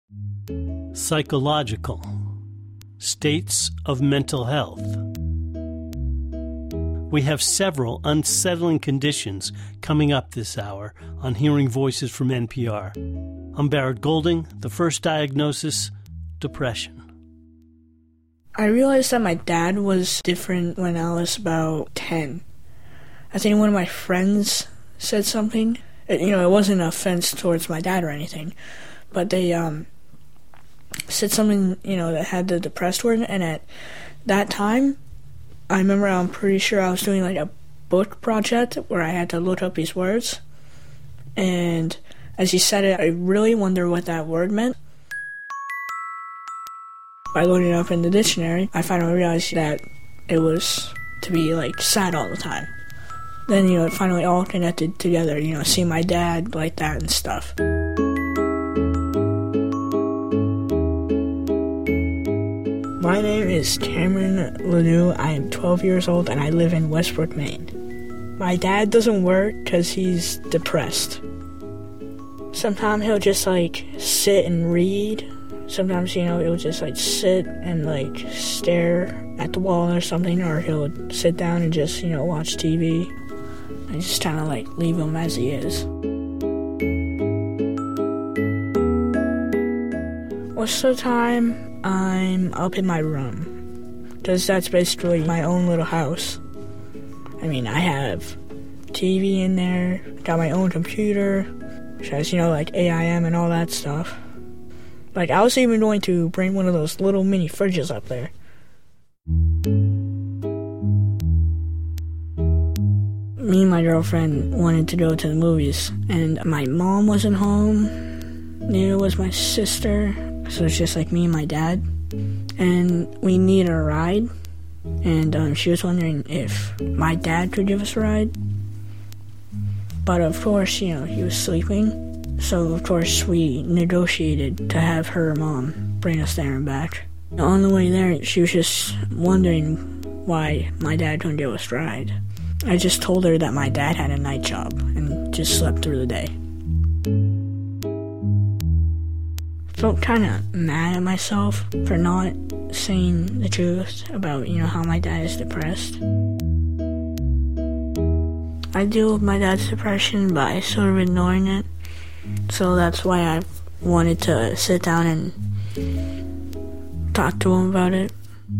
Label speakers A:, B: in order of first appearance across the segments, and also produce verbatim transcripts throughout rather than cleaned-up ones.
A: Psychological. States of mental health. We have several unsettling conditions coming up this hour on Hearing Voices from N P R. I'm Barrett Golding. The first diagnosis, depression.
B: I realized that my dad was different when I was about ten. I think one of my friends said something. It, you know, it wasn't an offense towards my dad or anything, but they um, said something, you know, that had the depressed word, and at that time, I remember I'm pretty sure I was doing like a book project where I had to look up these words, and as he said it, I really wonder what that word meant. By looking it up in the dictionary, I finally realized that it was to be, like, sad all the time. Then, you know, it finally all connected together, you know, seeing my dad like that and stuff. My name is Cameron Lanou. I am twelve years old, and I live in Westbrook, Maine. My dad doesn't work because he's depressed. Sometimes he'll just, like, sit and read. Sometimes, you know, he'll just, like, sit and, like, stare at the wall or something, or he'll sit down and just, you know, watch T V and just kind of, like, leave him as he is. Most of the time, I'm up in my room, because that's basically my own little house. I mean, I have T V in there, got my own computer, which has, you know, like, A I M and all that stuff. Like, I was even going to bring one of those little mini fridges up there. Me and my girlfriend wanted to go to the movies, and my mom wasn't home, neither was my sister, so it's just like me and my dad. And we needed a ride, and um, she was wondering if my dad could give us a ride. But of course, you know, he was sleeping. So, of course, we negotiated to have her mom bring us there and back. On the way there, she was just wondering why my dad couldn't give us a ride. I just told her that my dad had a night job and just slept through the day. Felt kind of mad at myself for not saying the truth about, you know, how my dad is depressed. I deal with my dad's depression by sort of ignoring it. So that's why I wanted to sit down and talk to him about it.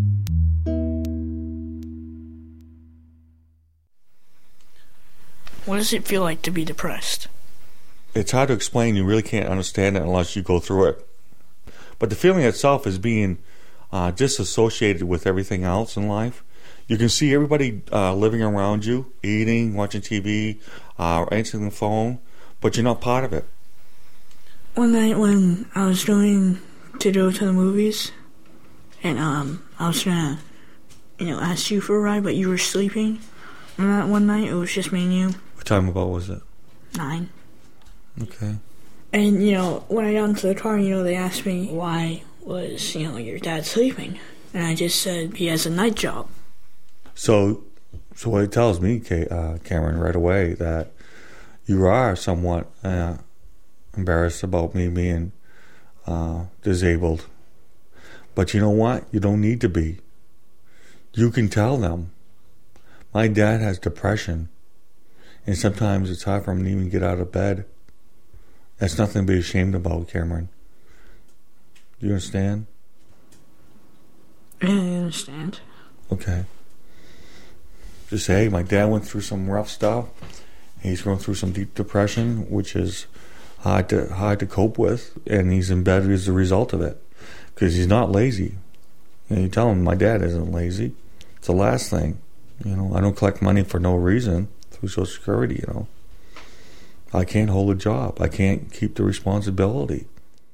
B: What does it feel like to be depressed?
C: It's hard to explain. You really can't understand it unless you go through it. But the feeling itself is being uh, disassociated with everything else in life. You can see everybody uh, living around you, eating, watching T V, uh, answering the phone, but you're not part of it.
B: One night when I was going to go to the movies, and um, I was gonna, you know, ask you for a ride, but you were sleeping. And that one night, it was just me and you.
C: What time about was it?
B: Nine.
C: Okay.
B: And, you know, when I got into the car, you know, they asked me why was, you know, your dad sleeping. And I just said he has a night job.
C: So, so what it tells me, uh, Cameron, right away, that you are somewhat uh, embarrassed about me being uh, disabled. But you know what? You don't need to be. You can tell them. My dad has depression, and sometimes it's hard for him to even get out of bed. That's nothing to be ashamed about, Cameron. Do you understand?
B: Yeah, I understand.
C: Okay. Just say, hey, my dad went through some rough stuff. He's going through some deep depression, which is hard to hard to cope with, and he's in bed as a result of it, because he's not lazy. You know, you tell him my dad isn't lazy. It's the last thing. You know, I don't collect money for no reason through Social Security. You know, I can't hold a job. I can't keep the responsibility.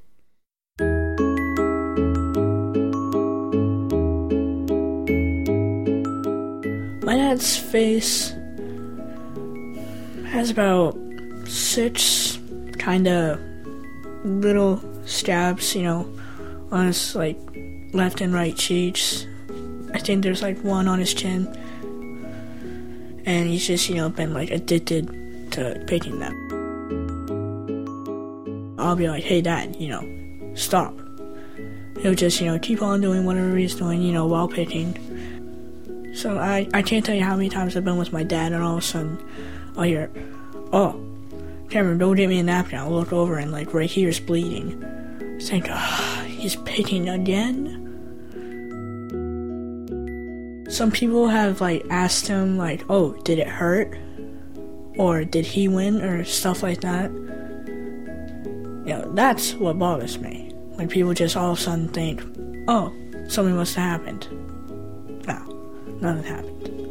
B: My dad's face has about six kind of little scabs, you know, on his, like, left and right cheeks. I think there's, like, one on his chin. And he's just, you know, been, like, addicted to picking them. I'll be like, hey, Dad, you know, stop. He'll just, you know, keep on doing whatever he's doing, you know, while pitching. So I, I can't tell you how many times I've been with my dad, and all of a sudden I'll hear, oh, Cameron, don't get me a napkin. I'll look over and, like, right here is bleeding. It's like, oh, he's pitching again? Some people have, like, asked him, like, oh, did it hurt? Or did he win? Or stuff like that. You know, that's what bothers me. When people just all of a sudden think, oh, something must have happened. No, nothing happened.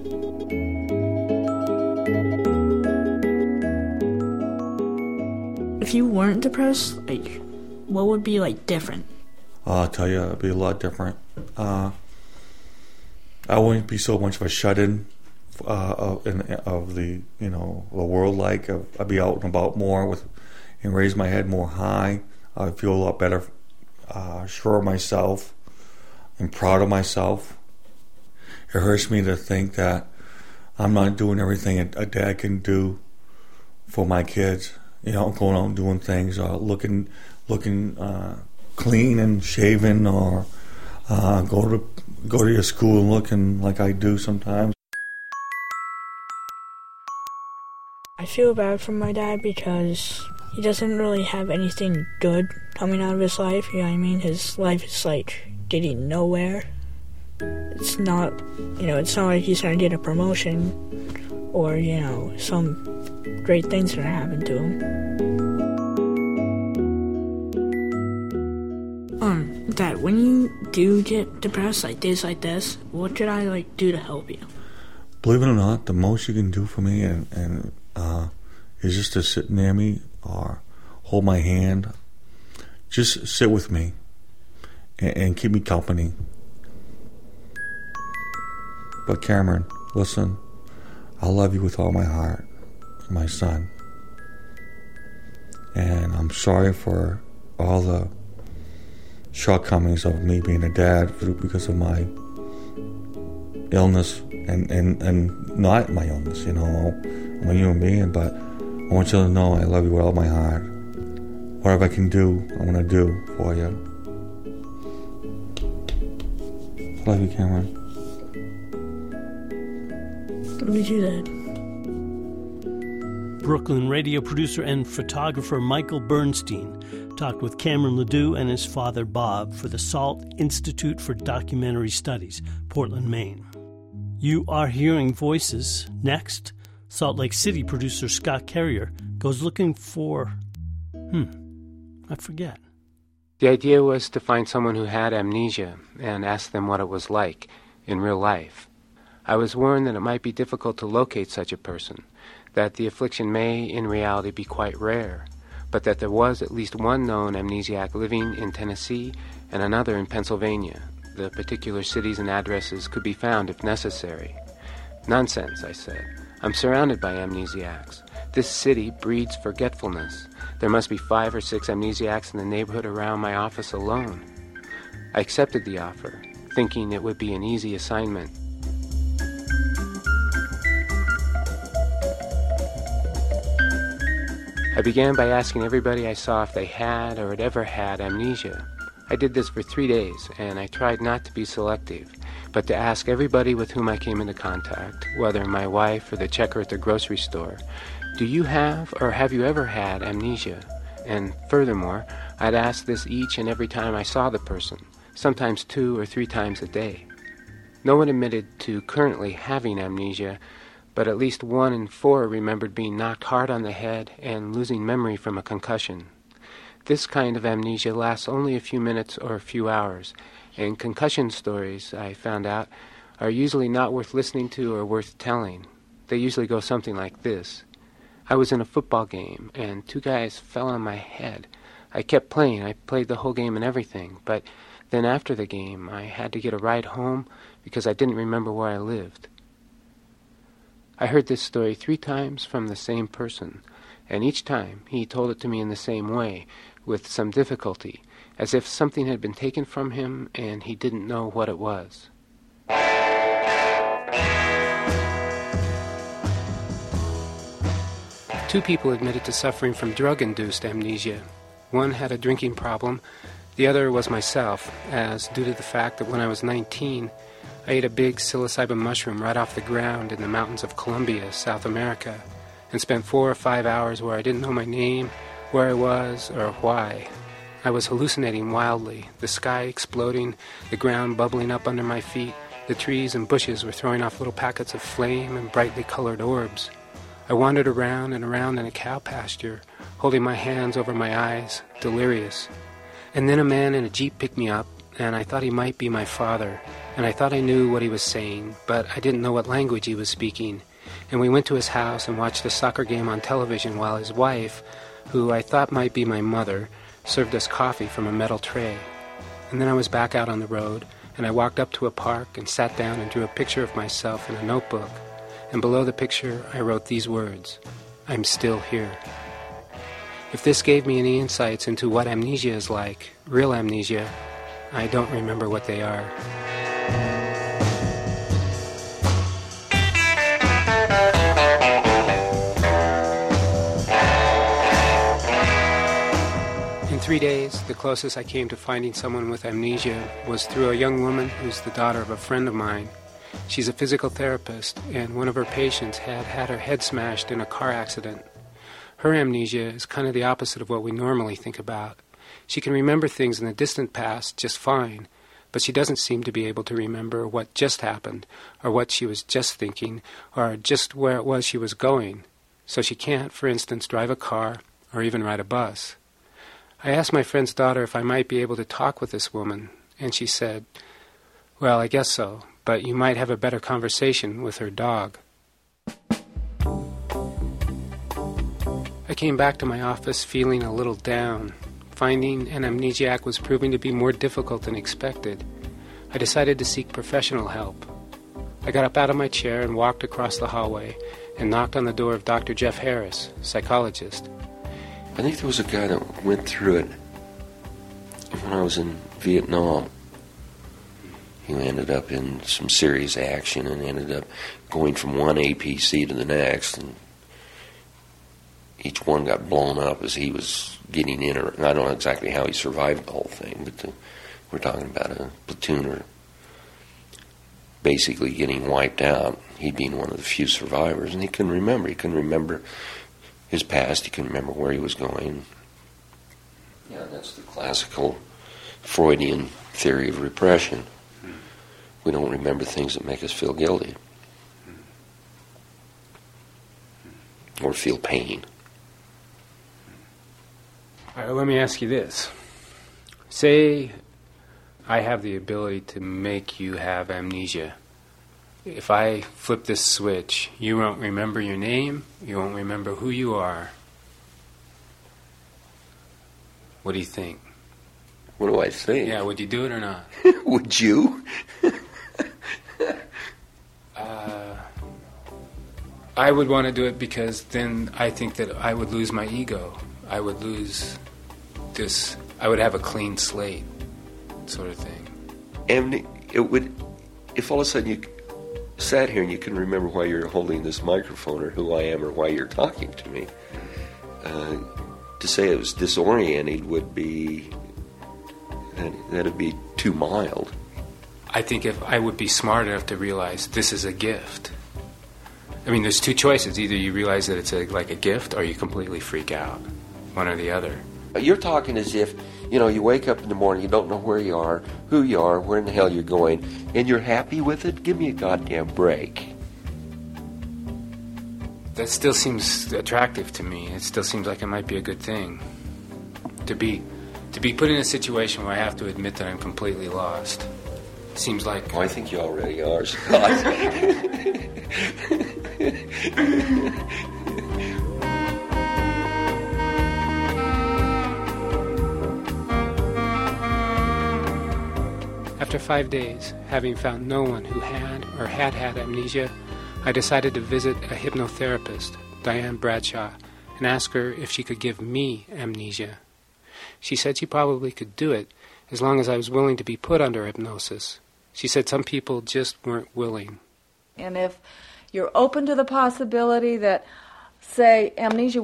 B: If you weren't depressed, like, what would be, like, different?
C: I'll tell you, it'd be a lot different. Uh, I wouldn't be so much of a shut-in uh, of, in, of the, you know, the world. Like, I'd be out and about more with, and raise my head more high. I'd feel a lot better, uh, sure of myself, and proud of myself. It hurts me to think that I'm not doing everything a, a dad can do for my kids. You know, going out and doing things, or looking, looking uh, clean and shaven, or uh, go to go to your school and looking like I do sometimes.
B: I feel bad for my dad because he doesn't really have anything good coming out of his life. You know what I mean? His life is like getting nowhere. It's not, you know, it's not like he's gonna get a promotion or, you know, some great things gonna happen to him. Um, Dad, when you do get depressed like days like this, what should I, like, do to help you?
C: Believe it or not, the most you can do for me and, and uh, is just to sit near me or hold my hand. Just sit with me and, and keep me company. But Cameron, listen, I love you with all my heart, my son. And I'm sorry for all the shortcomings of me being a dad because of my illness and, and, and not my illness, you know. I'm a human being, but I want you to know I love you with all my heart. Whatever I can do, I'm going to do for you. I love you, Cameron.
B: Love you too, Dad.
A: Brooklyn radio producer and photographer Michael Bernstein talked with Cameron Ledoux and his father Bob for the SALT Institute for Documentary Studies, Portland, Maine. You are hearing voices. Next, Salt Lake City producer Scott Carrier goes looking for, hmm, I forget.
D: The idea was to find someone who had amnesia and ask them what it was like in real life. I was warned that it might be difficult to locate such a person, that the affliction may in reality be quite rare, but that there was at least one known amnesiac living in Tennessee and another in Pennsylvania. The particular cities and addresses could be found if necessary. Nonsense, I said. I'm surrounded by amnesiacs. This city breeds forgetfulness. There must be five or six amnesiacs in the neighborhood around my office alone. I accepted the offer, thinking it would be an easy assignment. I began by asking everybody I saw if they had or had ever had amnesia. I did this for three days, and I tried not to be selective, but to ask everybody with whom I came into contact, whether my wife or the checker at the grocery store, do you have or have you ever had amnesia? And furthermore, I'd ask this each and every time I saw the person, sometimes two or three times a day. No one admitted to currently having amnesia, but at least one in four remembered being knocked hard on the head and losing memory from a concussion. This kind of amnesia lasts only a few minutes or a few hours, and concussion stories, I found out, are usually not worth listening to or worth telling. They usually go something like this. I was in a football game, and two guys fell on my head. I kept playing. I played the whole game and everything, but then after the game, I had to get a ride home because I didn't remember where I lived. I heard this story three times from the same person, and each time he told it to me in the same way, with some difficulty, as if something had been taken from him and he didn't know what it was. Two people admitted to suffering from drug-induced amnesia. One had a drinking problem, The other was myself, as due to the fact that when I was nineteen, I ate a big psilocybin mushroom right off the ground in the mountains of Colombia, South America, and spent four or five hours where I didn't know my name, where I was, or why. I was hallucinating wildly, the sky exploding, the ground bubbling up under my feet, the trees and bushes were throwing off little packets of flame and brightly colored orbs. I wandered around and around in a cow pasture, holding my hands over my eyes, delirious. And then a man in a jeep picked me up, and I thought he might be my father, and I thought I knew what he was saying, but I didn't know what language he was speaking. And we went to his house and watched a soccer game on television while his wife, who I thought might be my mother, served us coffee from a metal tray. And then I was back out on the road, and I walked up to a park and sat down and drew a picture of myself in a notebook. And below the picture, I wrote these words, "I'm still here." If this gave me any insights into what amnesia is like, real amnesia, I don't remember what they are. In three days, the closest I came to finding someone with amnesia was through a young woman who's the daughter of a friend of mine. She's a physical therapist, and one of her patients had had her head smashed in a car accident. Her amnesia is kind of the opposite of what we normally think about. She can remember things in the distant past just fine, but she doesn't seem to be able to remember what just happened, or what she was just thinking, or just where it was she was going. So she can't, for instance, drive a car or even ride a bus. I asked my friend's daughter if I might be able to talk with this woman, and she said, "Well, I guess so, but you might have a better conversation with her dog." I came back to my office feeling a little down. Finding an amnesiac was proving to be more difficult than expected. I decided to seek professional help. I got up out of my chair and walked across the hallway and knocked on the door of Doctor Jeff Harris, psychologist.
E: I think there was a guy that went through it when I was in Vietnam. He ended up in some serious action and ended up going from one A P C to the next, and each one got blown up as he was getting in. Or I don't know exactly how he survived the whole thing, but the, we're talking about a platooner basically getting wiped out. He'd been one of the few survivors, and he couldn't remember. He couldn't remember his past. He couldn't remember where he was going. Yeah, that's the classical Freudian theory of repression. We don't remember things that make us feel guilty or feel pain.
D: All right, let me ask you this. Say I have the ability to make you have amnesia. If I flip this switch, you won't remember your name, you won't remember who you are. What do you think?
E: What do I think?
D: Yeah, would you do it or not?
E: Would you?
D: uh, I would want to do it because then I think that I would lose my ego. I would lose this, I would have a clean slate sort of thing.
E: And it would, if all of a sudden you sat here and you can remember why you're holding this microphone or who I am or why you're talking to me, uh, to say it was disorienting would be, that would be too mild.
D: I think if I would be smart enough to realize this is a gift. I mean, there's two choices. Either you realize that it's a, like a gift, or you completely freak out. One or the other.
E: You're talking as if, you know, you wake up in the morning, you don't know where you are, who you are, where in the hell you're going, and you're happy with it? Give me a goddamn break.
D: That still seems attractive to me. It still seems like it might be a good thing. To be, to be put in a situation where I have to admit that I'm completely lost. It seems like...
E: Oh, I think you already are, Scott.
D: After five days, having found no one who had or had had amnesia, I decided to visit a hypnotherapist, Diane Bradshaw, and ask her if she could give me amnesia. She said she probably could do it as long as I was willing to be put under hypnosis. She said some people just weren't willing.
F: And if you're open to the possibility that, say, amnesia would be okay for five minutes or one minute,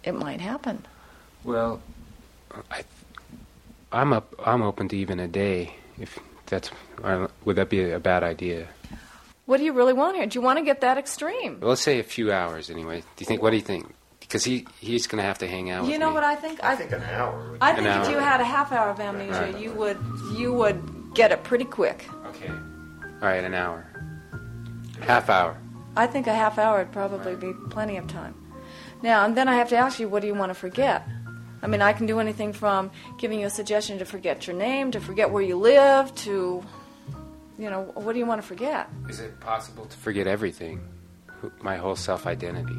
F: it might happen.
D: Well, I, I'm up. I'm open to even a day. If that's, would that be a bad idea?
F: What do you really want here? Do you want to get that extreme?
D: Well, let's say a few hours anyway. Do you think? What do you think? Because he he's going to have to hang out with me.
F: You know what I think?
C: I think an hour.
F: I think
D: An
F: if
D: hour.
F: you had a half hour of amnesia,
D: Right.
F: you would you would get it pretty quick.
D: Okay. All right, an hour. Half hour.
F: I think a half hour would probably be plenty of time. Now, and then I have to ask you, what do you want to forget? I mean, I can do anything from giving you a suggestion to forget your name, to forget where you live, to, you know, what do you want to forget?
D: Is it possible to forget everything? Who- My whole self-identity.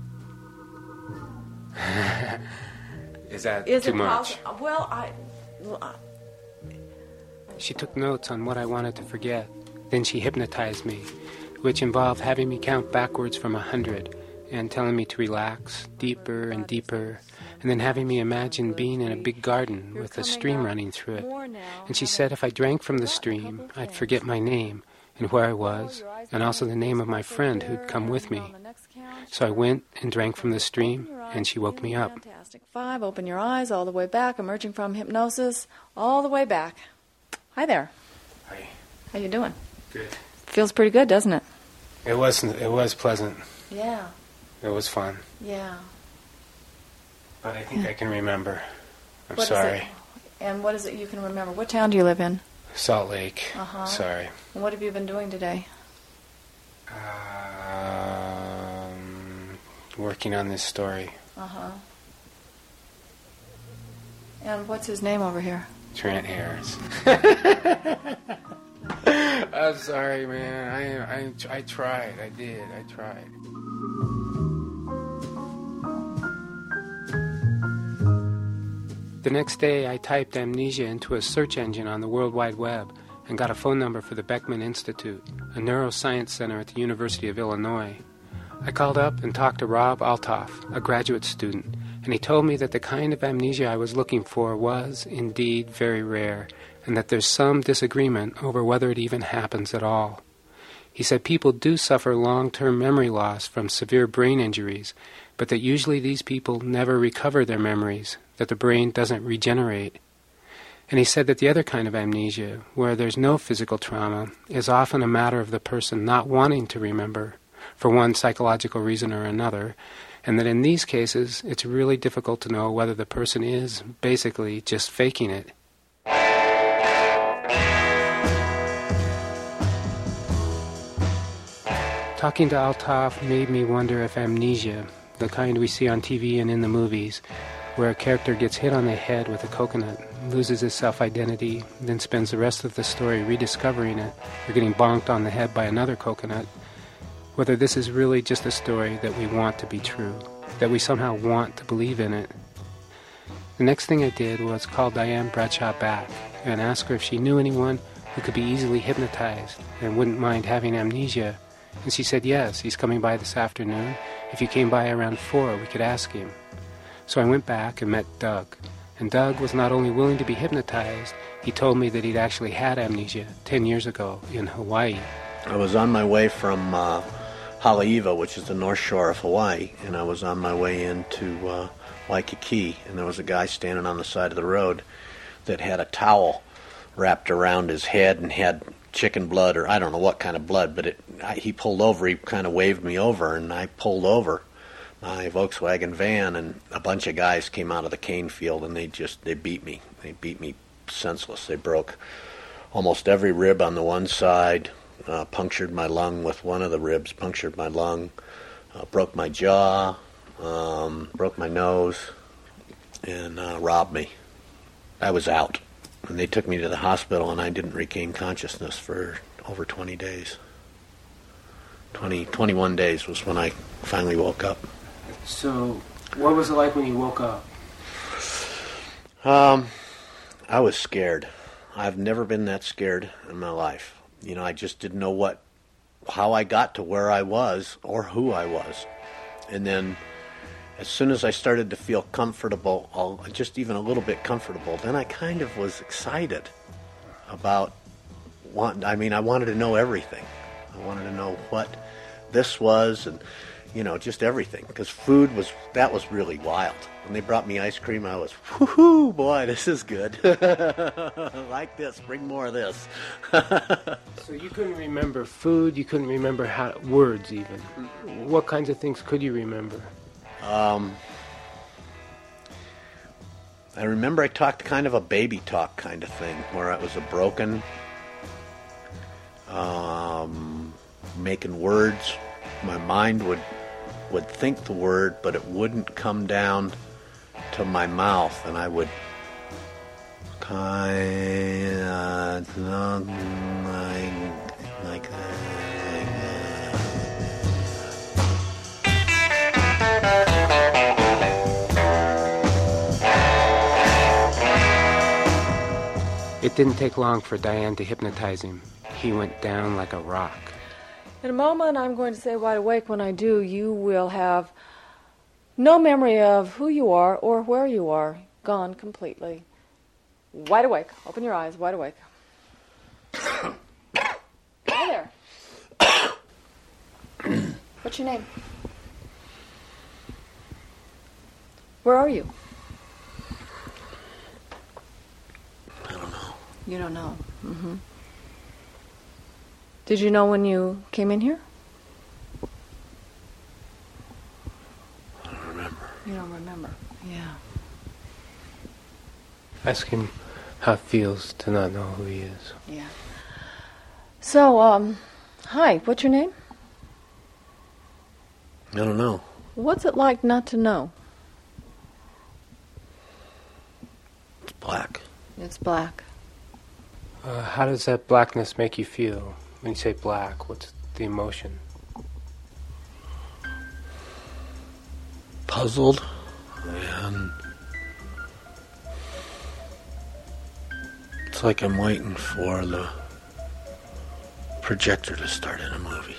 D: Is that
F: Is
D: too
F: it
D: much?
F: possi- Well, I, well, I-
D: She took notes on what I wanted to forget. Then she hypnotized me, which involved having me count backwards from a hundred and telling me to relax deeper and deeper, and then having me imagine being in a big garden with a stream running through it. And she said if I drank from the stream, I'd forget my name and where I was, and also the name of my friend who'd come with me. So I went and drank from the stream, and she woke me up.
F: Fantastic. Five, open your eyes all the way back, emerging from hypnosis, all the way back. Hi there.
D: Hi.
F: How you doing?
D: Good.
F: Feels pretty good, doesn't it?
D: It wasn't. It was pleasant.
F: Yeah,
D: It was fun.
F: yeah.
D: But I think I can remember. I'm
F: What is
D: sorry.
F: it? And what is it you can remember? What town do you live in?
D: Salt Lake.
F: Uh-huh.
D: Sorry.
F: And what have you been doing today?
D: Um, working on this story.
F: Uh-huh. And what's his name over here?
D: Trent Harris. I'm sorry, man. I, I, I tried. I did. I tried. The next day, I typed amnesia into a search engine on the World Wide Web and got a phone number for the Beckman Institute, a neuroscience center at the University of Illinois. I called up and talked to Rob Altoff, a graduate student, and he told me that the kind of amnesia I was looking for was, indeed, very rare, and that there's some disagreement over whether it even happens at all. He said people do suffer long-term memory loss from severe brain injuries, but that usually these people never recover their memories, that the brain doesn't regenerate. And he said that the other kind of amnesia, where there's no physical trauma, is often a matter of the person not wanting to remember, for one psychological reason or another, and that in these cases it's really difficult to know whether the person is basically just faking it. Talking to Altoff made me wonder if amnesia, the kind we see on T V and in the movies, where a character gets hit on the head with a coconut, loses his self-identity, then spends the rest of the story rediscovering it, or getting bonked on the head by another coconut, whether this is really just a story that we want to be true, that we somehow want to believe in it. The next thing I did was call Diane Bradshaw back and ask her if she knew anyone who could be easily hypnotized and wouldn't mind having amnesia. And she said, yes, he's coming by this afternoon. If you came by around four, we could ask him. So I went back and met Doug. And Doug was not only willing to be hypnotized, he told me that he'd actually had amnesia ten years ago in Hawaii.
G: I was on my way from uh, Haleiwa, which is the north shore of Hawaii, and I was on my way into uh, Waikiki, and there was a guy standing on the side of the road that had a towel wrapped around his head and had chicken blood, or I don't know what kind of blood, but it, I, he pulled over, he kind of waved me over, and I pulled over my Volkswagen van, and a bunch of guys came out of the cane field, and they just, they beat me. They beat me senseless. They broke almost every rib on the one side, uh, punctured my lung with one of the ribs, punctured my lung, uh, broke my jaw, um, broke my nose, and uh, robbed me. I was out. And they took me to the hospital, and I didn't regain consciousness for over twenty days. twenty, twenty-one days was when I finally woke up.
D: So, what was it like when you woke up?
G: Um, I was scared. I've never been that scared in my life. You know, I just didn't know what, how I got to where I was or who I was. And then as soon as I started to feel comfortable, all, just even a little bit comfortable, then I kind of was excited about, want, I mean, I wanted to know everything. I wanted to know what this was, and you know, just everything. Because food was, that was really wild. When they brought me ice cream, I was, whoo, boy, this is good. Like this, bring more of this.
D: So you couldn't remember food, you couldn't remember how, words even. What kinds of things could you remember?
G: Um, I remember I talked kind of a baby talk kind of thing, where it was a broken, um, making words. My mind would would think the word, but it wouldn't come down to my mouth, and I would kind of like, like that.
D: It didn't take long for Diane to hypnotize him. He went down like a rock.
F: In a moment, I'm going to say wide awake. When I do, you will have no memory of who you are or where you are. Gone completely. Wide awake. Open your eyes. Wide awake. Hi there. What's your name? Where are you?
G: I don't know.
F: You don't know. Mm-hmm. Did you know when you came in here?
G: I don't remember.
F: You don't remember. Yeah.
D: Ask him how it feels to not know who he is.
F: Yeah. So, um, hi, what's your name?
G: I don't know.
F: What's it like not to know?
G: It's black.
F: It's black.
D: Uh, how does that blackness make you feel? When you say black, what's the emotion?
G: Puzzled, and it's like I'm waiting for the projector to start in a movie.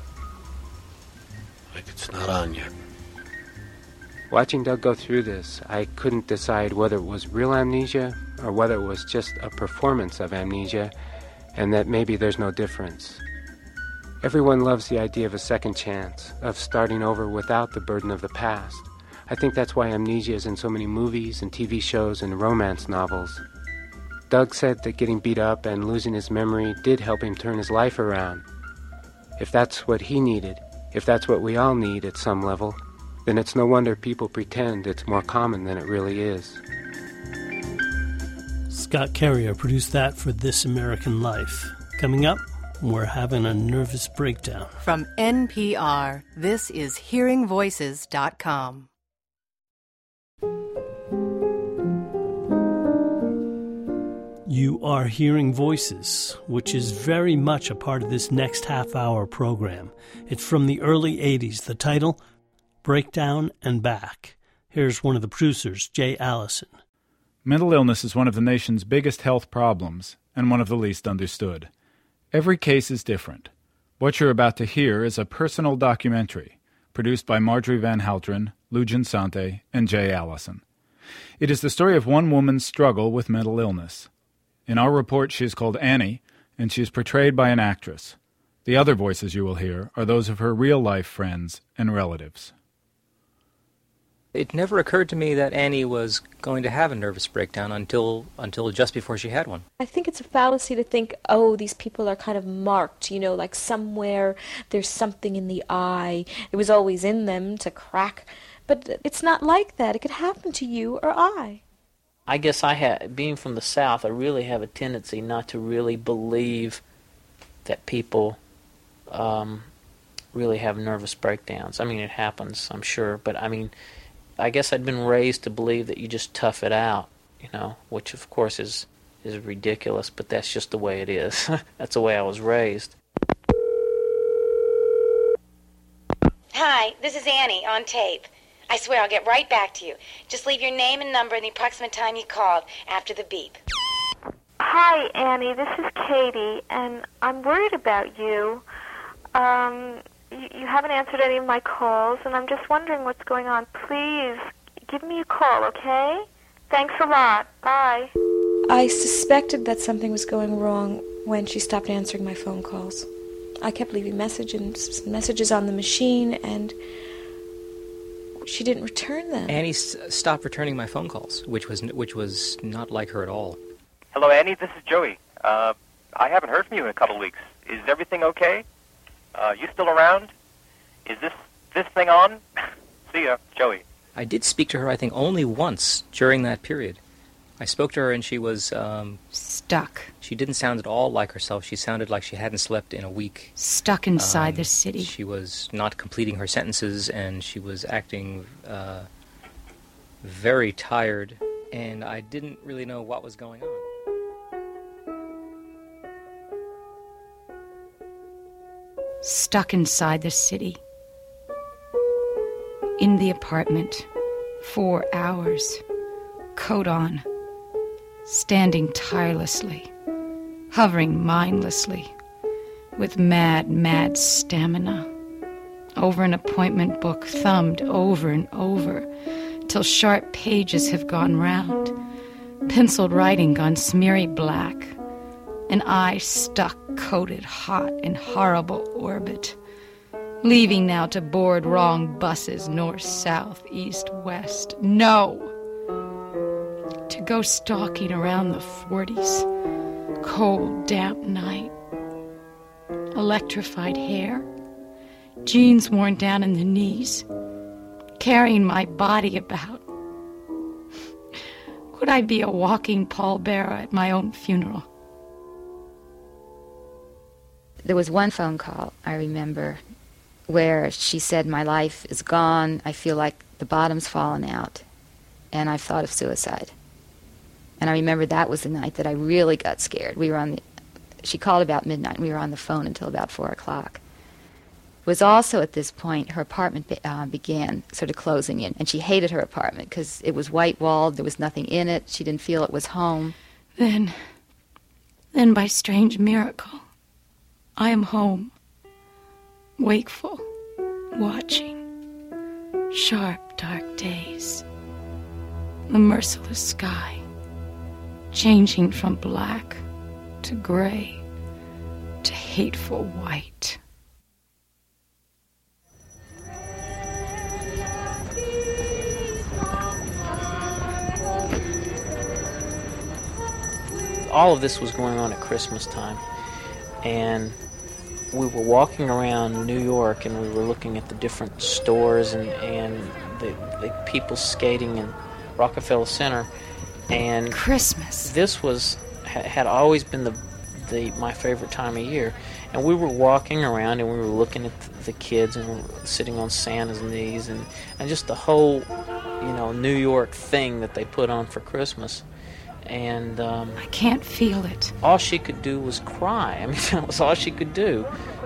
G: Like it's not on yet.
D: Watching Doug go through this, I couldn't decide whether it was real amnesia or whether it was just a performance of amnesia, and that maybe there's no difference. Everyone loves the idea of a second chance, of starting over without the burden of the past. I think that's why amnesia is in so many movies and T V shows and romance novels. Doug said that getting beat up and losing his memory did help him turn his life around. If that's what he needed, if that's what we all need at some level, then it's no wonder people pretend it's more common than it really is.
A: Scott Carrier produced that for This American Life. Coming up, we're having a nervous breakdown.
H: From N P R, this is hearing voices dot com.
A: You are hearing Voices, which is very much a part of this next half-hour program. It's from the early eighties. The title, Breakdown and Back. Here's one of the producers, Jay Allison.
I: Mental illness is one of the nation's biggest health problems and one of the least understood. Every case is different. What you're about to hear is a personal documentary produced by Marjorie Van Houteren, Lou Ginsante, and Jay Allison. It is the story of one woman's struggle with mental illness. In our report, she is called Annie, and she is portrayed by an actress. The other voices you will hear are those of her real-life friends and relatives.
J: It never occurred to me that Annie was going to have a nervous breakdown until until just before she had one.
K: I think it's a fallacy to think, oh, these people are kind of marked, you know, like somewhere there's something in the eye. It was always in them to crack. But it's not like that. It could happen to you or I.
L: I guess I ha- being from the South, I really have a tendency not to really believe that people um, really have nervous breakdowns. I mean, it happens, I'm sure, but I mean, I guess I'd been raised to believe that you just tough it out, you know, which of course is is ridiculous, but that's just the way it is. That's the way I was raised.
M: Hi, this is Annie on tape. I swear I'll get right back to you. Just leave your name and number and the approximate time you called after the beep.
N: Hi, Annie. This is Katie, and I'm worried about you. Um, you, you haven't answered any of my calls, and I'm just wondering what's going on. Please, give me a call, okay? Thanks a lot. Bye.
K: I suspected that something was going wrong when she stopped answering my phone calls. I kept leaving messages, messages on the machine, and she didn't return them.
J: Annie s- stopped returning my phone calls, which was which was not like her at all.
O: Hello, Annie. This is Joey. Uh, I haven't heard from you in a couple of weeks. Is everything okay? Uh, you still around? Is this this thing on? See ya, Joey.
J: I did speak to her, I think, only once during that period. I spoke to her and she was... Um,
P: Stuck.
J: She didn't sound at all like herself. She sounded like she hadn't slept in a week.
P: Stuck inside
J: um,
P: the city.
J: She was not completing her sentences and she was acting uh, very tired, and I didn't really know what was going on.
P: Stuck inside the city. In the apartment. Four hours. Coat on. Standing tirelessly. Hovering mindlessly. With mad, mad stamina. Over an appointment book, thumbed over and over, till sharp pages have gone round. Penciled writing gone smeary black. An eye stuck, coated, hot, in horrible orbit. Leaving now to board wrong buses, north, south, east, west. No! To go stalking around the forties. Cold, damp night. Electrified hair. Jeans worn down in the knees. Carrying my body about. Would I be a walking pallbearer at my own funeral?
Q: There was one phone call, I remember, where she said, my life is gone, I feel like the bottom's fallen out, and I've thought of suicide. And I remember that was the night that I really got scared. We were on the, she called about midnight, and we were on the phone until about four o'clock. It was also at this point her apartment be, uh, began sort of closing in, and she hated her apartment because it was white-walled, there was nothing in it, she didn't feel it was home.
P: Then, then by strange miracle, I am home. Wakeful, watching, sharp, dark days, the merciless sky, changing from black to gray to hateful white.
L: All of this was going on at Christmas time, and we were walking around New York, and we were looking at the different stores and, and the, the people skating in Rockefeller Center. And
P: Christmas.
L: This was had always been the the my favorite time of year. And we were walking around, and we were looking at the, the kids, and we were sitting on Santa's knees, and, and just the whole, you know, New York thing that they put on for Christmas. And um,
P: I can't feel it.
L: All she could do was cry. I mean, that was all she could do.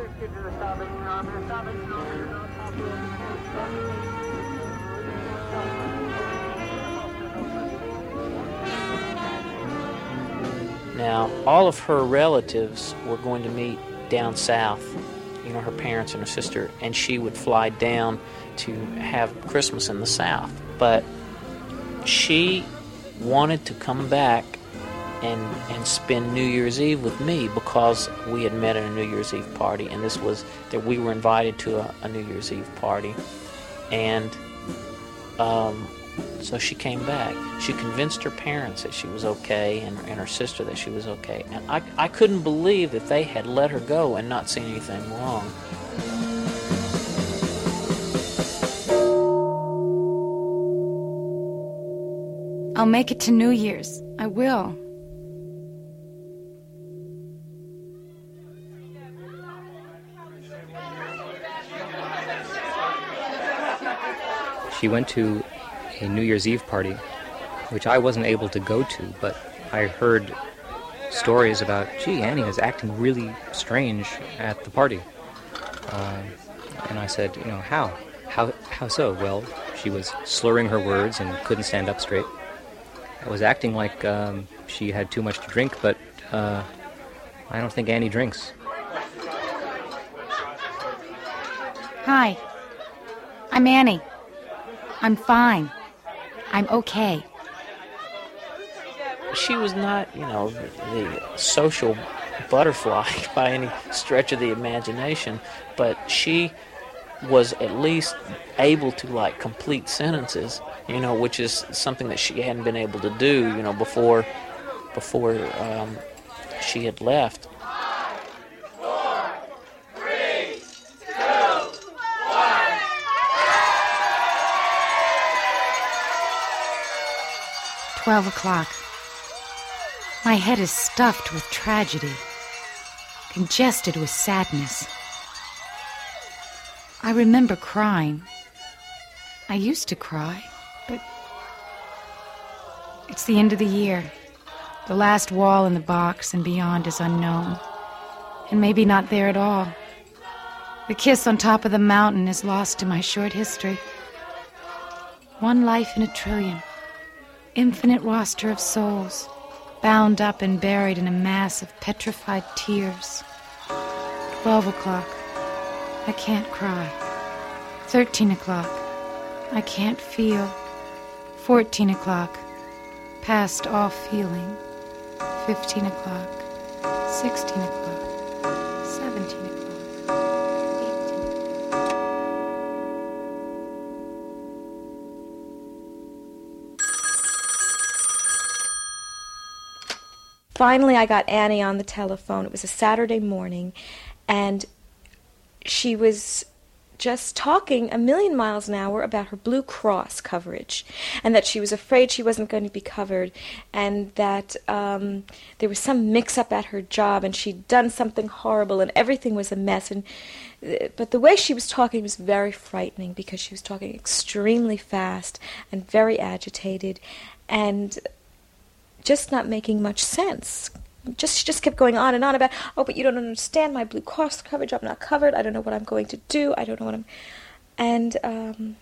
L: Now, all of her relatives were going to meet down south, you know, her parents and her sister, and she would fly down to have Christmas in the South. But she wanted to come back and and spend New Year's Eve with me because we had met at a New Year's Eve party, and this was that we were invited to a, a New Year's Eve party, and um, so she came back. She convinced her parents that she was okay, and, and her sister that she was okay, and I I couldn't believe that they had let her go and not seen anything wrong.
P: I'll make it to New Year's. I will.
J: She went to a New Year's Eve party, which I wasn't able to go to, but I heard stories about, gee, Annie is acting really strange at the party. Uh, and I said, you know, how? How, how so? Well, she was slurring her words and couldn't stand up straight. I was acting like um, she had too much to drink, but uh, I don't think Annie drinks.
P: Hi. I'm Annie. I'm fine. I'm okay.
L: She was not, you know, the, the social butterfly by any stretch of the imagination, but she was at least able to like complete sentences, you know, which is something that she hadn't been able to do, you know, before before um, she had left.
P: Twelve o'clock. My head is stuffed with tragedy, congested with sadness. I remember crying. I used to cry, but it's the end of the year. The last wall in the box and beyond is unknown, and maybe not there at all. The kiss on top of the mountain is lost to my short history. One life in a trillion. Infinite roster of souls, bound up and buried in a mass of petrified tears. Twelve o'clock. I can't cry. Thirteen o'clock. I can't feel. Fourteen o'clock. Past all feeling. Fifteen o'clock. Sixteen o'clock. Seventeen o'clock.
K: Finally, I got Annie on the telephone. It was a Saturday morning, and she was just talking a million miles an hour about her Blue Cross coverage, and that she was afraid she wasn't going to be covered, and that um, there was some mix-up at her job, and she'd done something horrible, and everything was a mess. And but the way she was talking was very frightening, because she was talking extremely fast and very agitated, and just not making much sense. Just she just kept going on and on about, oh, but you don't understand my Blue Cross coverage. I'm not covered. I don't know what I'm going to do. I don't know what I'm... And um,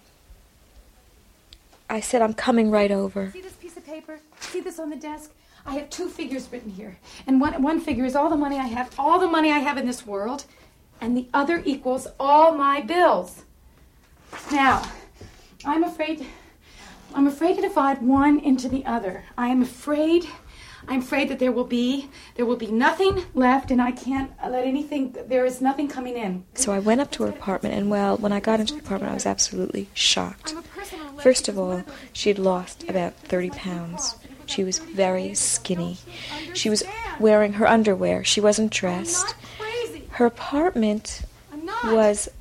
K: I said, I'm coming right over.
P: See this piece of paper? See this on the desk? I have two figures written here. And one, one figure is all the money I have, all the money I have in this world, and the other equals all my bills. Now, I'm afraid... I'm afraid to divide one into the other. I am afraid, I'm afraid that there will be, there will be nothing left, and I can't let anything, there is nothing coming in.
K: So I went up to her apartment, and well, when I got into the apartment, I was absolutely shocked. First of all, she had lost about thirty pounds. She was very skinny. She was wearing her underwear. She wasn't dressed. Her apartment was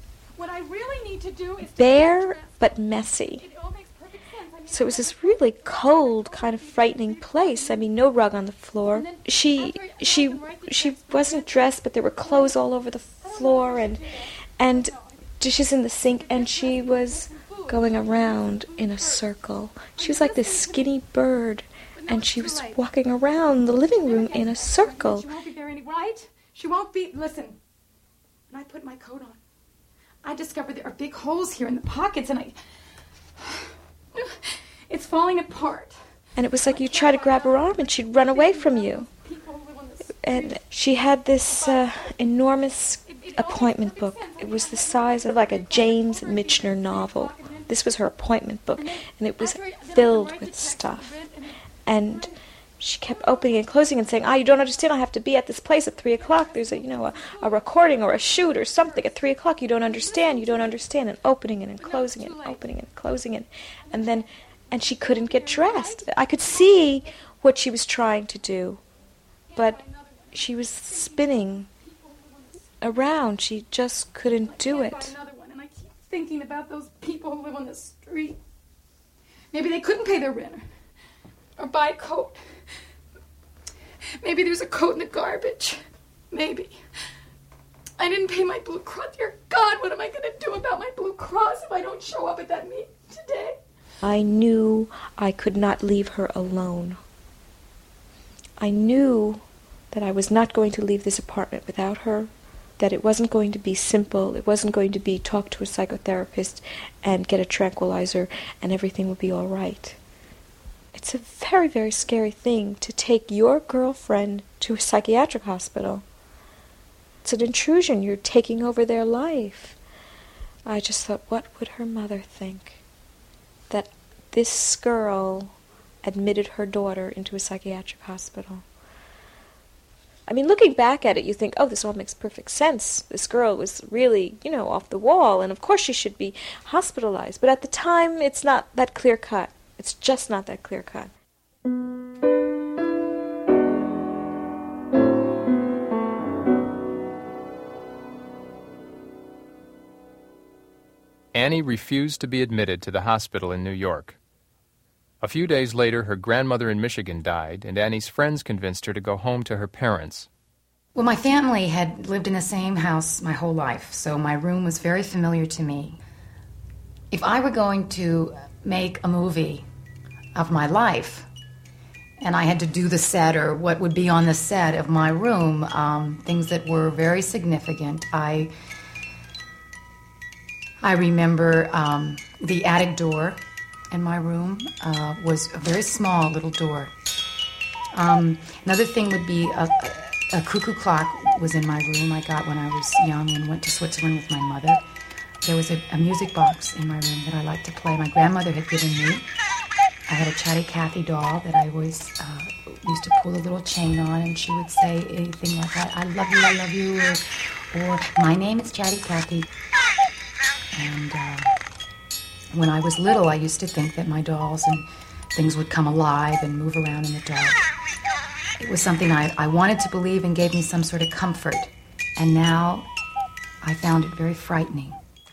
K: bare but messy. So it was this really cold, kind of frightening place. I mean, no rug on the floor. She she she wasn't dressed, but there were clothes all over the floor, and and dishes in the sink, and she was going around in a circle. She was like this skinny bird, and she was walking around the living room in a circle.
P: She won't be there any right? She won't be... Listen, when I put my coat on, I discovered there are big holes here in the pockets, and I... It's falling apart.
K: And it was like you try to grab her arm and she'd run away from you. And she had this uh, enormous appointment book. It was the size of like a James Michener novel. This was her appointment book, and it was filled with stuff. And she kept opening and closing and saying, ah, you don't understand, I have to be at this place at three o'clock. There's a, you know, a, a recording or a shoot or something at three o'clock. You don't understand, you don't understand. And opening it and closing it and opening it and closing it. And then, and she couldn't get dressed. I could see what she was trying to do, but she was spinning around. She just couldn't do it.
P: And I keep thinking about those people who live on the street. Maybe they couldn't pay their rent or buy a coat. Maybe there's a coat in the garbage. Maybe. I didn't pay my Blue Cross. Dear God, what am I going to do about my Blue Cross if I don't show up at that meeting today?
K: I knew I could not leave her alone. I knew that I was not going to leave this apartment without her, that it wasn't going to be simple, it wasn't going to be talk to a psychotherapist and get a tranquilizer and everything would be all right. It's a very, very scary thing to take your girlfriend to a psychiatric hospital. It's an intrusion. You're taking over their life. I just thought, what would her mother think? That this girl admitted her daughter into a psychiatric hospital. I mean, looking back at it, you think, oh, this all makes perfect sense. This girl was really, you know, off the wall, and of course she should be hospitalized. But at the time, it's not that clear-cut. It's just not that clear-cut.
R: Annie refused to be admitted to the hospital in New York. A few days later, her grandmother in Michigan died, and Annie's friends convinced her to go home to her parents.
P: Well, my family had lived in the same house my whole life, so my room was very familiar to me. If I were going to make a movie of my life, and I had to do the set or what would be on the set of my room, um, things that were very significant, I... I remember um, the attic door in my room uh, was a very small little door. Um, another thing would be a, a cuckoo clock was in my room I got when I was young and went to Switzerland with my mother. There was a, a music box in my room that I liked to play. My grandmother had given me. I had a Chatty Cathy doll that I always uh, used to pull a little chain on, and she would say anything like, I, I love you, I love you, or, or my name is Chatty Cathy. And uh, when I was little, I used to think that my dolls and things would come alive and move around in the dark. It was something I, I wanted to believe and gave me some sort of comfort. And now I found it very frightening.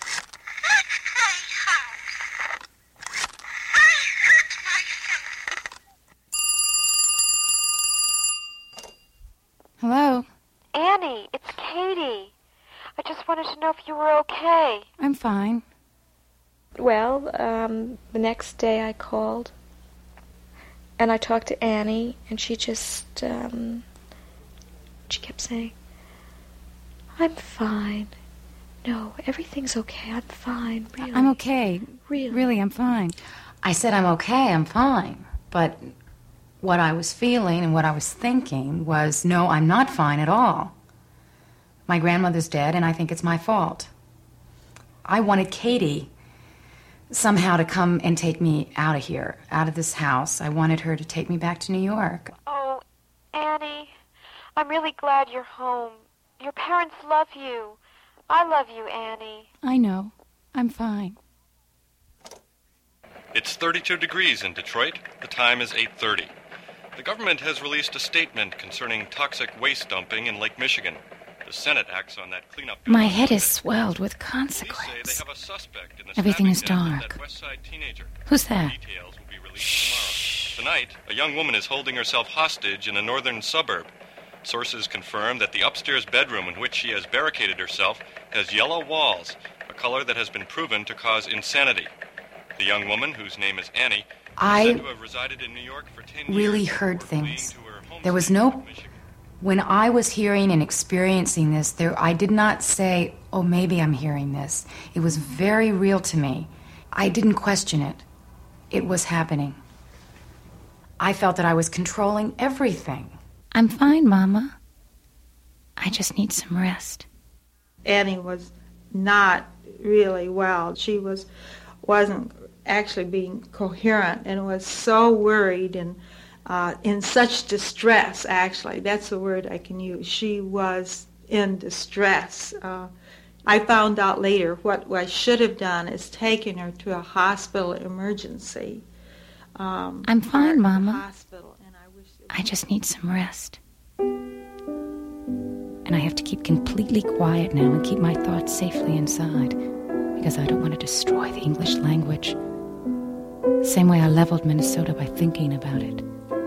N: Hello? Annie, it's Katie. I just wanted to know if you were okay.
P: I'm fine.
K: Well, um, the next day I called, and I talked to Annie, and she just, um, she kept saying, I'm fine. No, everything's okay. I'm fine, really.
P: I'm okay.
K: Really?
P: Really, I'm fine. I said I'm okay, I'm fine. But what I was feeling and what I was thinking was, no, I'm not fine at all. My grandmother's dead, and I think it's my fault. I wanted Katie somehow to come and take me out of here, out of this house. I wanted her to take me back to New York.
N: Oh, Annie, I'm really glad you're home. Your parents love you. I love you, Annie.
P: I know. I'm fine.
S: It's thirty-two degrees in Detroit. The time is eight thirty. The government has released a statement concerning toxic waste dumping in Lake Michigan. The Senate acts on that cleanup.
P: My head is swelled with consequence. Everything is dark. Who's that?
S: Shh. Tonight, a young woman is holding herself hostage in a northern suburb. Sources confirm that the upstairs bedroom in which she has barricaded herself has yellow walls, a color that has been proven to cause insanity. The young woman, whose name is Annie,
P: I
S: is said to have resided in New York for ten
P: really
S: years.
P: heard things. There was no... When I was hearing and experiencing this, there I did not say, oh, maybe I'm hearing this. It was very real to me. I didn't question it. It was happening. I felt that I was controlling everything. I'm fine, Mama. I just need some rest.
T: Annie was not really well. She was, wasn't actually being coherent and was so worried and Uh, in such distress, actually. That's the word I can use. She was in distress. Uh, I found out later what I should have done is taken her to a hospital emergency. Um,
P: I'm fine, Mama.
T: Hospital, and I, wish
P: I just need some rest. And I have to keep completely quiet now and keep my thoughts safely inside because I don't want to destroy the English language. Same way I leveled Minnesota by thinking about it.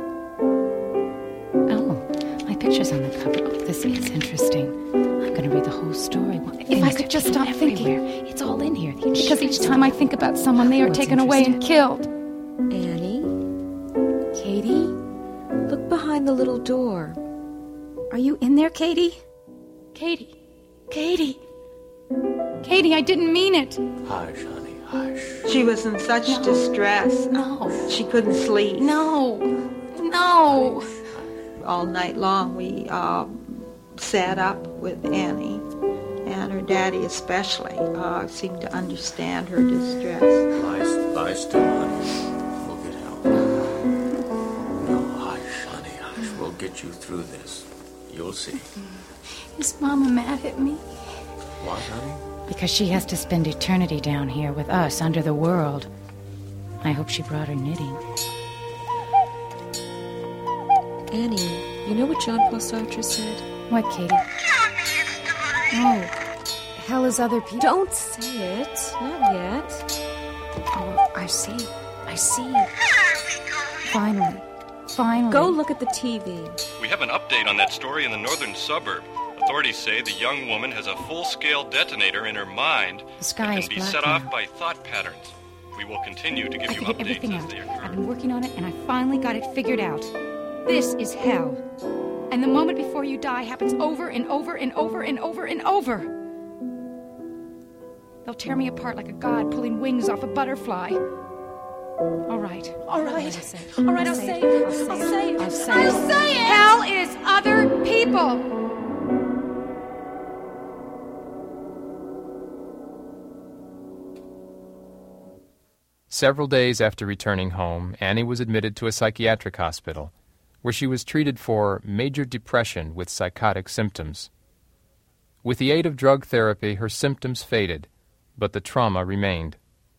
P: Pictures on the cover. Oh, this is interesting. I'm going to read the whole story. If I could just stop thinking. It's all in here. Because each time I think about someone, they are taken away and killed.
K: Annie?
P: Katie?
K: Look behind the little door.
P: Are you in there, Katie? Katie? Katie? Katie, I didn't mean it.
G: Hush, honey, hush.
T: She was in such
P: no.
T: distress.
P: No.
T: She couldn't sleep.
P: No. No.
T: All night long we uh, sat up with Annie, and her daddy especially uh, seemed to understand her distress.
G: Lie, lie still, honey. We'll get help. No, hush, honey, hush. We'll get you through this.
U: You'll see.
P: Is Mama mad at me?
U: What, honey?
P: Because she has to spend eternity down here with us under the world. I hope she brought her knitting.
K: Annie, you know what John Paul Sartre said?
P: What, Katie? Oh, hell is other people.
K: Don't say it. Not yet.
P: Oh, I see. I see. Finally. Finally.
K: Go look at the T V.
S: We have an update on that story in the northern suburb. Authorities say the young woman has a full-scale detonator in her mind
P: The sky
S: that
P: is
S: can be
P: black
S: set
P: now.
S: off by thought patterns. We will continue to give
P: I
S: you
P: figured
S: updates
P: everything
S: as
P: out.
S: they
P: I've
S: occur.
P: been working on it, and I finally got it figured out. This is hell. And the moment before you die happens over and over and over and over and over. They'll tear me apart like a god pulling wings off a butterfly. All right.
K: All right.
P: I'll say it.
K: All right, I'll say it. I'll say it.
P: I'll say
K: I'll
P: it.
K: say it.
P: Hell is other people.
R: Several days after returning home, Annie was admitted to a psychiatric hospital, where she was treated for major depression with psychotic symptoms. With the aid of drug therapy, her symptoms faded, but the trauma remained.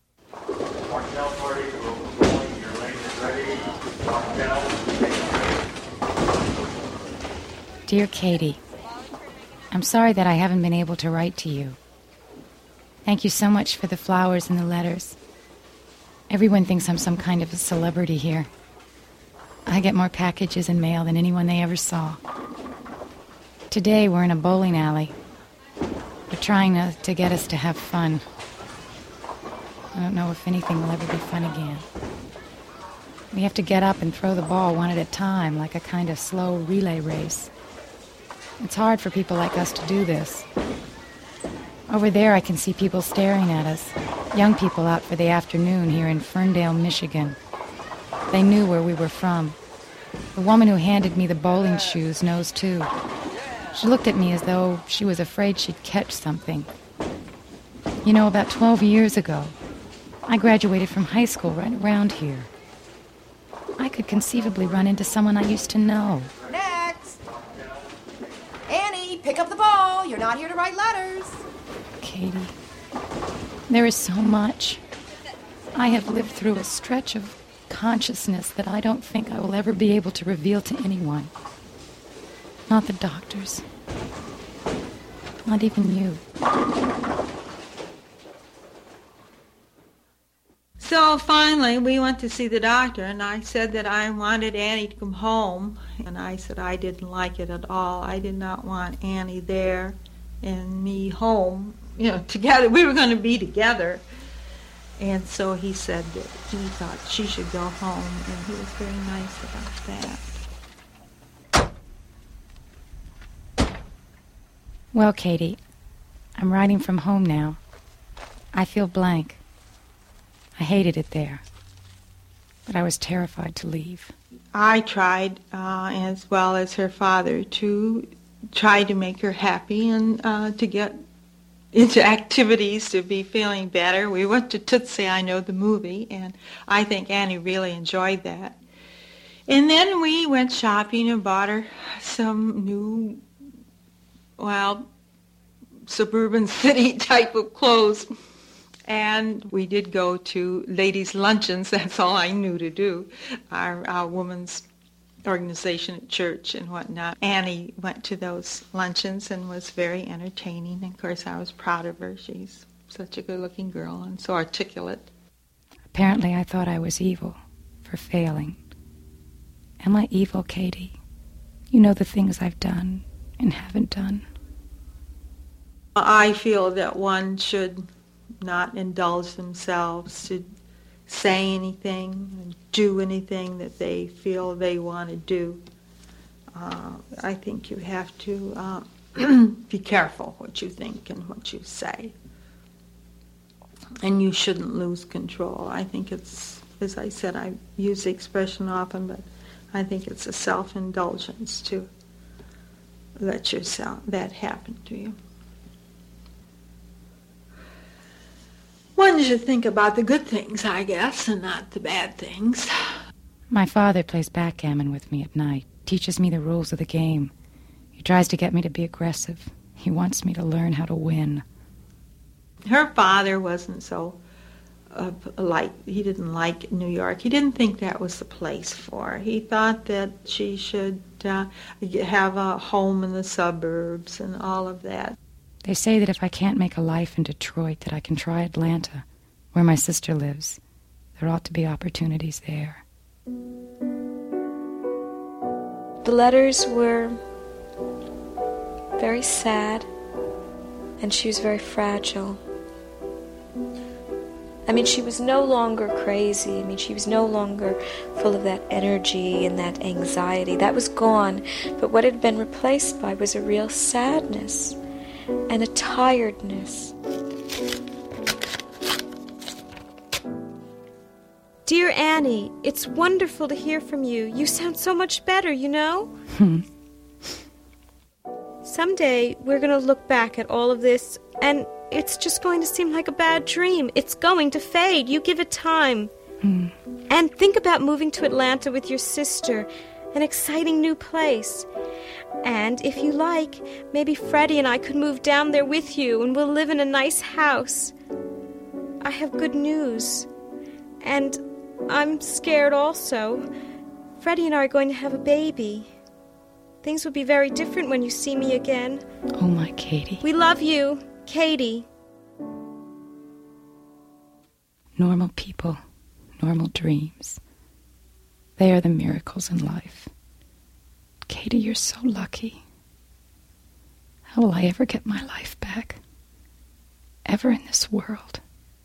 P: Dear Katie, I'm sorry that I haven't been able to write to you. Thank you so much for the flowers and the letters. Everyone thinks I'm some kind of a celebrity here. I get more packages and mail than anyone they ever saw. Today we're in a bowling alley. They're trying to, to get us to have fun. I don't know if anything will ever be fun again. We have to get up and throw the ball one at a time, like a kind of slow relay race. It's hard for people like us to do this. Over there I can see people staring at us, young people out for the afternoon here in Ferndale, Michigan. They knew where we were from. The woman who handed me the bowling shoes knows too. She looked at me as though she was afraid she'd catch something. You know, about twelve years ago, I graduated from high school right around here. I could conceivably run into someone I used to know.
V: Next! Annie, pick up the ball. You're not here to write letters.
P: Katie, there is so much. I have lived through a stretch of consciousness that I don't think I will ever be able to reveal to anyone. Not the doctors. Not even you.
T: So finally, we went to see the doctor, and I said that I wanted Annie to come home. And I said I didn't like it at all. I did not want Annie there and me home, you know, together. We were going to be together. And so he said that he thought she should go home, and he was very nice about that.
P: Well, Katie, I'm writing from home now. I feel blank. I hated it there, but I was terrified to leave.
T: I tried, uh, as well as her father, to try to make her happy and uh, to get into activities to be feeling better. We went to Tootsie, I Know the movie, and I think Annie really enjoyed that. And then we went shopping and bought her some new, well, suburban city type of clothes. And we did go to ladies' luncheons. That's all I knew to do. Our, our women's organization at church and whatnot. Annie went to those luncheons and was very entertaining. And of course, I was proud of her. She's such a good-looking girl and so articulate.
P: Apparently, I thought I was evil for failing. Am I evil, Katie? You know the things I've done and haven't done.
T: I feel that one should not indulge themselves to say anything and do anything that they feel they want to do. Uh, I think you have to uh, be careful what you think and what you say. And you shouldn't lose control. I think it's, as I said, I use the expression often, but I think it's a self-indulgence to let yourself that happen to you. One should think about the good things, I guess, and not the bad things.
P: My father plays backgammon with me at night, teaches me the rules of the game. He tries to get me to be aggressive. He wants me to learn how to win.
T: Her father wasn't so uh, like, he didn't like New York. He didn't think that was the place for her. He thought that she should uh, have a home in the suburbs and all of that.
P: They say that if I can't make a life in Detroit, that I can try Atlanta, where my sister lives. There ought to be opportunities there.
K: The letters were very sad, and she was very fragile. I mean, she was no longer crazy. I mean, she was no longer full of that energy and that anxiety. That was gone. But what had been replaced by was a real sadness and a tiredness.
B: Dear Annie, it's wonderful to hear from you. You sound so much better, you know?
P: Hmm.
B: Someday we're going to look back at all of this, and it's just going to seem like a bad dream. It's going to fade. You give it time.
P: Hmm.
B: And think about moving to Atlanta with your sister, an exciting new place. And if you like, maybe Freddie and I could move down there with you, and we'll live in a nice house. I have good news. And I'm scared also. Freddie and I are going to have a baby. Things will be very different when you see me again.
P: Oh, my Katie.
B: We love you, Katie.
P: Normal people, normal dreams. They are the miracles in life. Katie, you're so lucky. How will I ever get my life back? Ever in this world?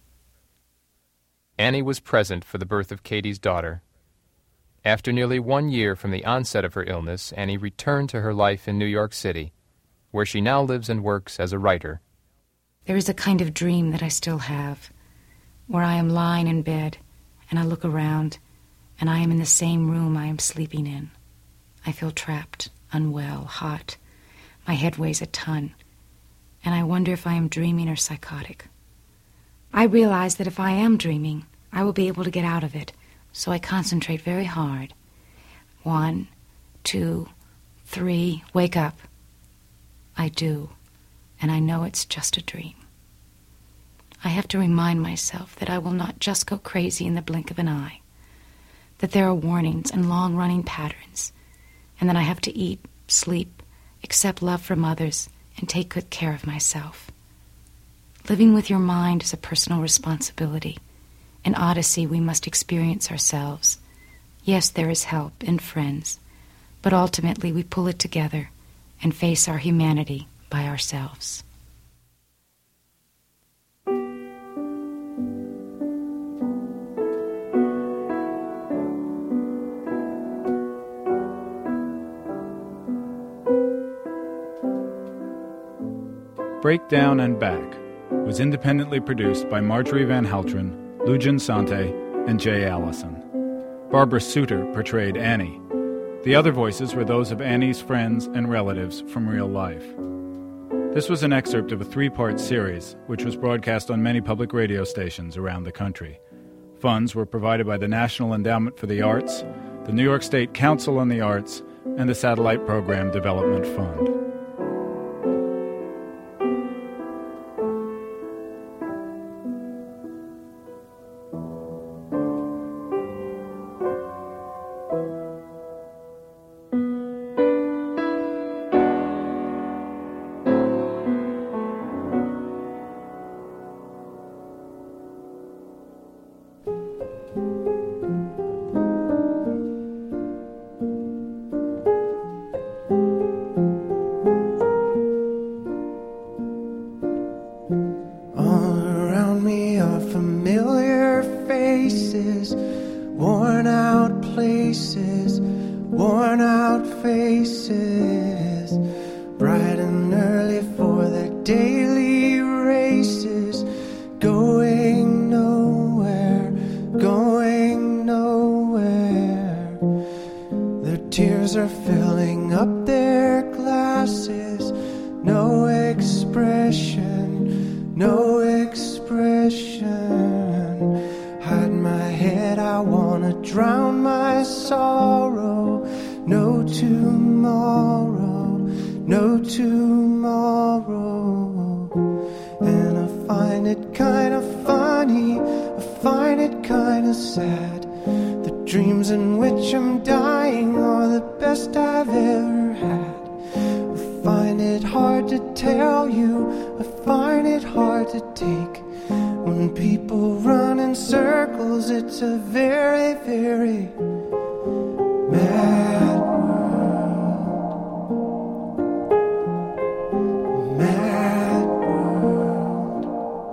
R: Annie was present for the birth of Katie's daughter. After nearly one year from the onset of her illness, Annie returned to her life in New York City, where she now lives and works as a writer.
P: There is a kind of dream that I still have, where I am lying in bed, and I look around, and I am in the same room I am sleeping in. I feel trapped, unwell, hot. My head weighs a ton, and I wonder if I am dreaming or psychotic. I realize that if I am dreaming, I will be able to get out of it, so I concentrate very hard. One, two, three, wake up. I do, and I know it's just a dream. I have to remind myself that I will not just go crazy in the blink of an eye, that there are warnings and long-running patterns, and that I have to eat, sleep, accept love from others, and take good care of myself. Living with your mind is a personal responsibility. In Odyssey, we must experience ourselves. Yes, there is help and friends, but ultimately we pull it together and face our humanity by ourselves.
I: Breakdown and Back was independently produced by Marjorie Van Helteren, Lujan Sante, and Jay Allison. Barbara Suter portrayed Annie. The other voices were those of Annie's friends and relatives from real life. This was an excerpt of a three-part series, which was broadcast on many public radio stations around the country. Funds were provided by the National Endowment for the Arts, the New York State Council on the Arts, and the Satellite Program Development Fund.
E: no tomorrow. And I find it kind of funny, I find it kind of sad. The dreams in which I'm dying are the best I've ever had. I find it hard to tell you, I find it hard to take. When people run in circles, it's a very, very mad world. Mad world.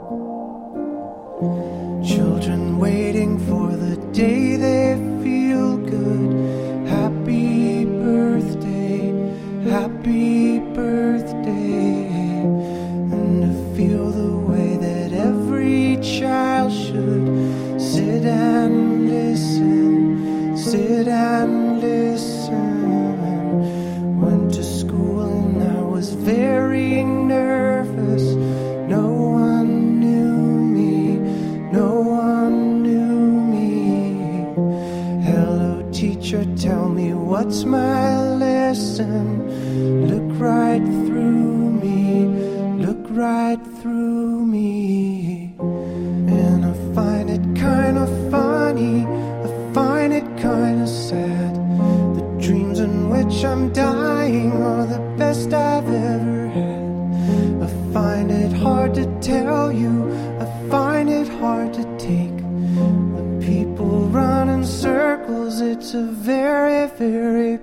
E: Children waiting for the day they feel good. Happy birthday, happy birthday. And to feel the way that every child should sit and listen, sit and listen. Went to school and I was very nervous. No one knew me, no one knew me. Hello teacher, tell me what's my lesson. Look right through me, look right through me. And I find it kind of funny, I find it kind of sad. The dreams in which I'm dying are the best I've ever had. I find it hard to tell you, I find it hard to take. When people run in circles, it's a very, very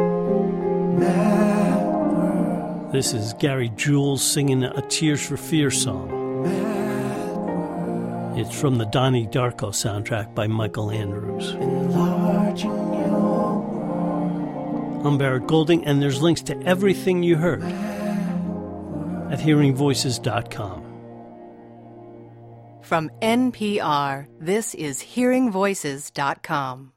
E: mad world.
A: This is Gary Jules singing a Tears for Fears song. It's from the Donnie Darko soundtrack by Michael Andrews. I'm Barrett Golding, and there's links to everything you heard at hearing voices dot com.
H: From N P R, this is hearing voices dot com.